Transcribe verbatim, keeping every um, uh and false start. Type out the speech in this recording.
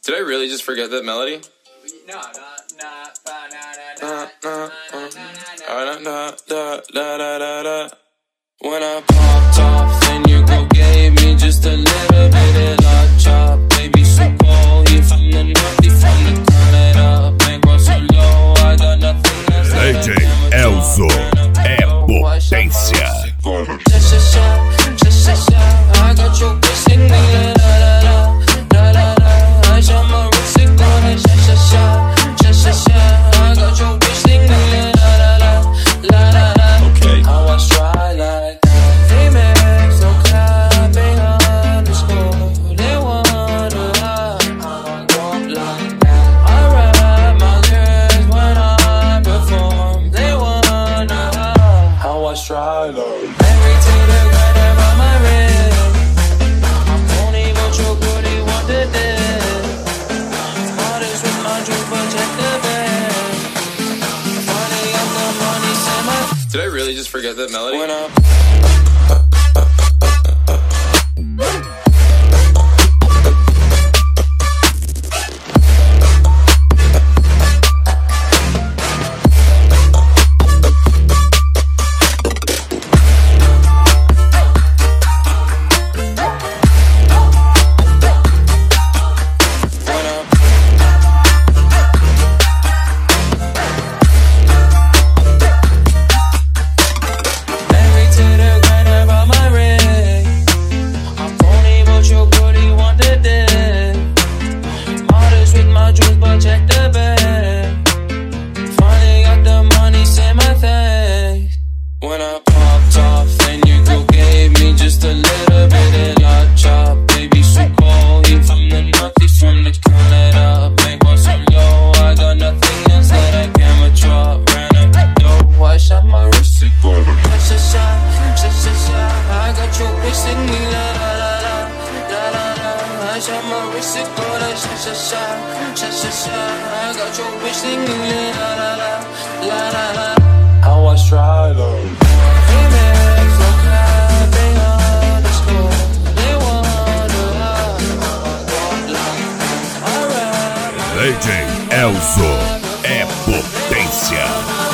Did I really just forget that melody? No, no, no, Da, da, da, da, da, da, da, da. When I popped off, then you go gave me just a little bit of la chop. Baby, so cold, you from the north, you from the Canada. Bankroll so low, I got nothing else. D J Elzo é potência. I got your bitch singing la la la la la la. I shot my wrist and go like sha sha sha sha sha sha. I got your bitch singing la la la la la la. Okay. How I try like that. Females don't clapping underscore. They wanna I walk like that. I rap my girls when I perform. They wanna how I try like every to the ground around my ring. I'm only what your booty wanted this. Artists with my drink, but check the bag. Money on the money, send my. Did I really just forget that melody? When I how I try though. Females don't clapping underscore. They wanna walk like I rap. D J Elzo é potência.